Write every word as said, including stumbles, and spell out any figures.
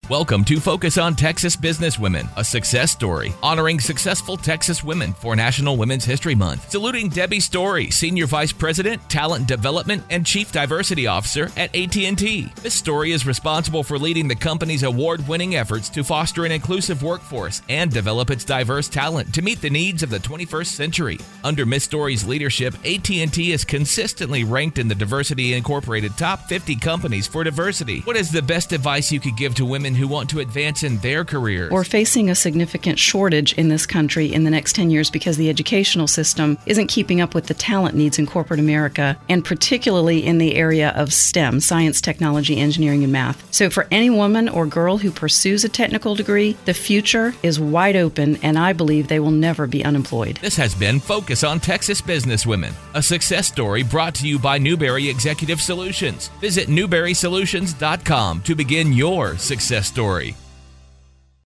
Welcome to Focus on Texas Businesswomen, a success story, honoring successful Texas women for National Women's History Month. Saluting Debbie Story, Senior Vice President, Talent Development, and Chief Diversity Officer at A T and T. Miss Story is responsible for leading the company's award-winning efforts to foster an inclusive workforce and develop its diverse talent to meet the needs of the twenty-first century. Under Miss Story's leadership, A T and T is consistently ranked in the Diversity Incorporated Top fifty Companies for Diversity. What is the best advice you could give to women who want to advance in their careers? We're facing a significant shortage in this country in the next ten years because the educational system isn't keeping up with the talent needs in corporate America, and particularly in the area of STEM, science, technology, engineering, and math. So for any woman or girl who pursues a technical degree, the future is wide open, and I believe they will never be unemployed. This has been Focus on Texas Businesswomen, a success story brought to you by Newberry Executive Solutions. Visit newberry solutions dot com to begin your success story.